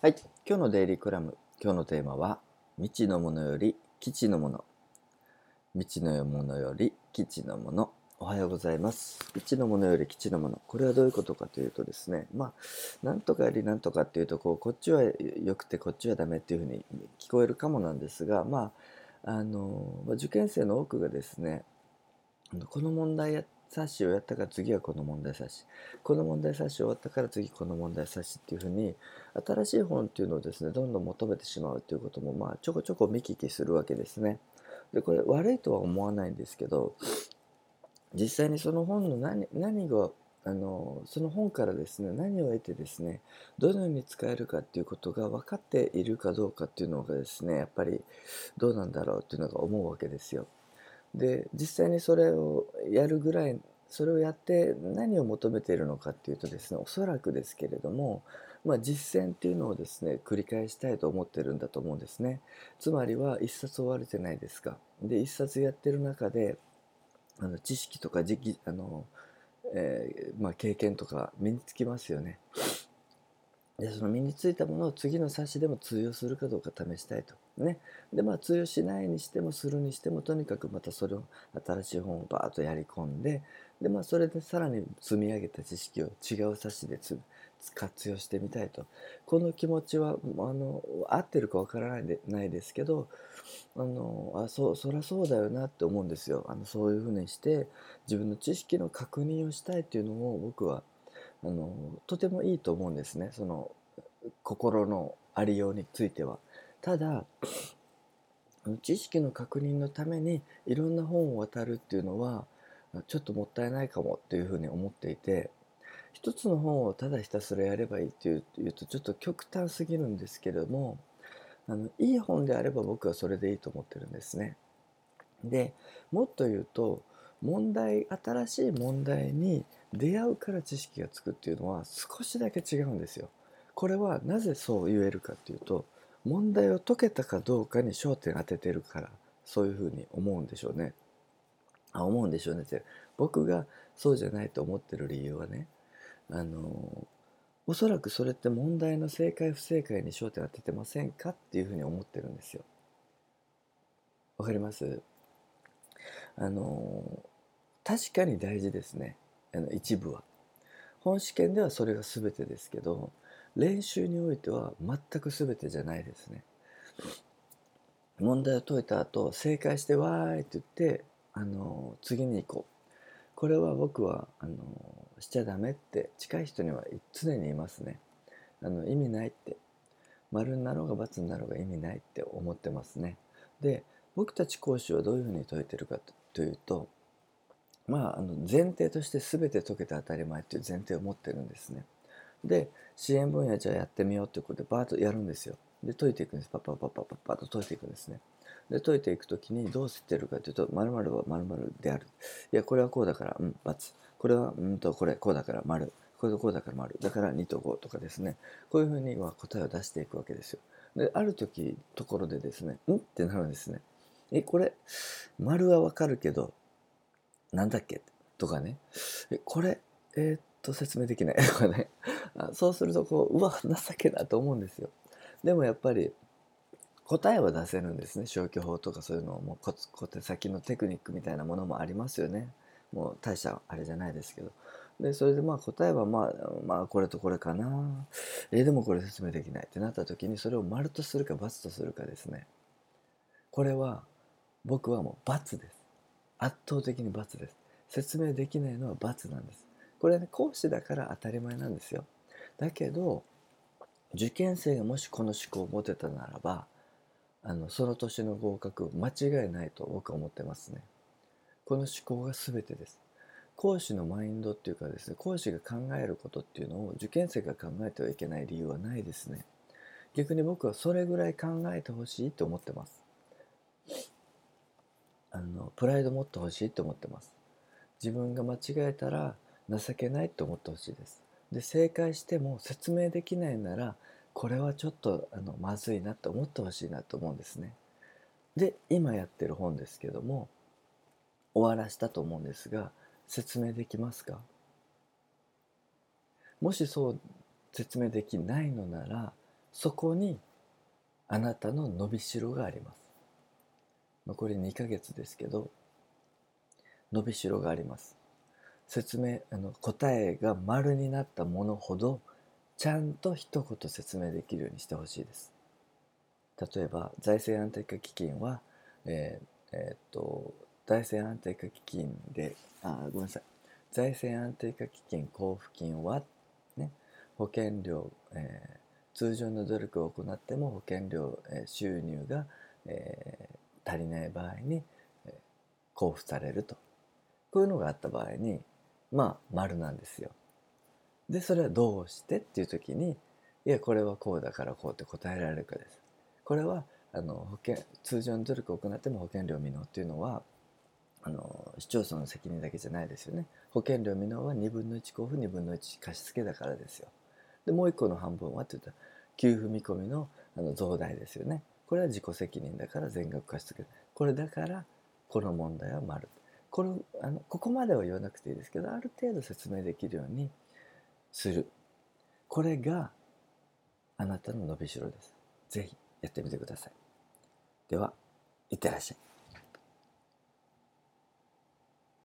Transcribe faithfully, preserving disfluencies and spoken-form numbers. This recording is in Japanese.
はい、今日のデイリークラム、今日のテーマは未知のものより基地のもの。未知のものより基地のもの。おはようございます。未知のものより基地のもの。これはどういうことかというとですね、まあ、なんとかよりなんとかっていうとこう、こっちは良くてこっちはダメっていうふうに聞こえるかもなんですが、まあ、あの受験生の多くがですね、この問題冊子をやったから次はこの問題冊子、この問題冊子終わったから次この問題冊子っていうふうに、新しい本っていうのをですねどんどん求めてしまうということも、まあちょこちょこ見聞きするわけですね。でこれ悪いとは思わないんですけど、実際にその本の何何があのその本からですね何を得てですねどのように使えるかっていうことが分かっているかどうかっていうのがですねやっぱりどうなんだろうっていうのが思うわけですよ。で実際にそれをやるぐらい、それをやって何を求めているのかっていうとですね、おそらくですけれども、まあ、実践っていうのをですね繰り返したいと思ってるんだと思うんですね。つまりは一冊終われてないですか。で一冊やってる中であの知識とか時期あの、えーまあ、経験とか身につきますよね。でその身についたものを次の冊子でも通用するかどうか試したいと。ね。でまあ通用しないにしてもするにしてもとにかくまたそれを新しい本をバーッとやり込んで、でまあそれでさらに積み上げた知識を違う冊子でつ活用してみたいと。この気持ちはあの合ってるかわからないでないですけど、あのあそそりゃそうだよなって思うんですよ。あのそういうふうにして自分の知識の確認をしたいっていうのを僕はあのとてもいいと思うんですね、その心のありようについては。ただ知識の確認のためにいろんな本を渡るっていうのはちょっともったいないかもっていうふうに思っていて、一つの本をただひたすらやればいいっていういうとちょっと極端すぎるんですけれども、あのいい本であれば僕はそれでいいと思ってるんですね。でもっと言うと、問題新しい問題に出会うから知識がつくっていうのは少しだけ違うんですよ。これはなぜそう言えるかっていうと、問題を解けたかどうかに焦点当ててるから、そういうふうに思うんでしょうね。あ思うんでしょうねって、僕がそうじゃないと思ってる理由はね、あのおそらくそれって問題の正解不正解に焦点当ててませんかっていうふうに思ってるんですよ。わかります？あの確かに大事ですね、あの一部は。本試験ではそれが全てですけど、練習においては全く全てじゃないですね。問題を解いた後正解してわーいって言って、あの次に行こう、これは僕はあのしちゃダメって近い人には常に言いますね。あの意味ないって、丸になろうが×になろうが意味ないって思ってますね。で僕たち講師はどういうふうに解いてるかというと、まあ、あの前提として全て解けて当たり前っていう前提を持ってるんですね。で支援分野じゃあやってみようっていうことでバーッとやるんですよ。で解いていくんです。パッパッパッパッパッパッと解いていくんですね。で解いていくときにどうしてるかというと、〇〇は〇〇である、いやこれはこうだからうん×、これはうんとこれこうだから丸、これとこうだから丸だからにとごとかですね、こういうふうには答えを出していくわけですよ。である時ところでですね、んってなるんですね。えこれ丸はわかるけどなんだっけとかね、えこれえーっと説明できないとかね、あそうするとこううわ情けだと思うんですよ。でもやっぱり答えは出せるんですね。消去法とかそういうのも、コツ小手先のテクニックみたいなものもありますよね。もう大したあれじゃないですけど。でそれでまあ答えはまあまあこれとこれかな、えーでもこれ説明できないってなった時に、それを丸とするか×とするかですね。これは僕はもう×です。圧倒的に×です。説明できないのは×なんです。これね、講師だから当たり前なんですよ。だけど受験生がもしこの思考を持てたならば、あのその年の合格間違いないと僕は思ってますね。この思考が全てです。講師のマインドっていうかですね、講師が考えることっていうのを受験生が考えてはいけない理由はないですね。逆に僕はそれぐらい考えてほしいと思ってます。あのプライド持ってほしいと思ってます。自分が間違えたら情けないと思ってほしいです。で正解しても説明できないなら、これはちょっとあのまずいなと思ってほしいなと思うんですね。で今やってる本ですけども、終わらしたと思うんですが、説明できますか？もしそう説明できないのなら、 そこにあなたの伸びしろがあります。残りにかげつですけど、伸びしろがあります。説明あの答えが丸になったものほどちゃんと一言説明できるようにしてほしいです。例えば財政安定化基金は、えーえーっと財政安定化基金であごめんなさい財政安定化基金交付金は、ね、保険料、えー通常の努力を行っても保険料、えー収入が、えー足りない場合に、えー交付されると、こういうのがあった場合にまあ丸なんですよ。でそれはどうしてっていう時に、いやこれはこうだからこうって答えられるかです。これはあの保険通常の努力を行っても保険料未納っていうのはあの市町村の責任だけじゃないですよね。保険料未納はにぶんのいち交付にぶんのいち貸付だからですよ。でもう一個の半分はって言ったら給付見込みのあの増大ですよね。これは自己責任だから全額貸付。これだからこの問題は丸。これあのここまでは言わなくていいですけど、ある程度説明できるようにする。これがあなたの伸びしろです。ぜひやってみてください。では、いってらっしゃい。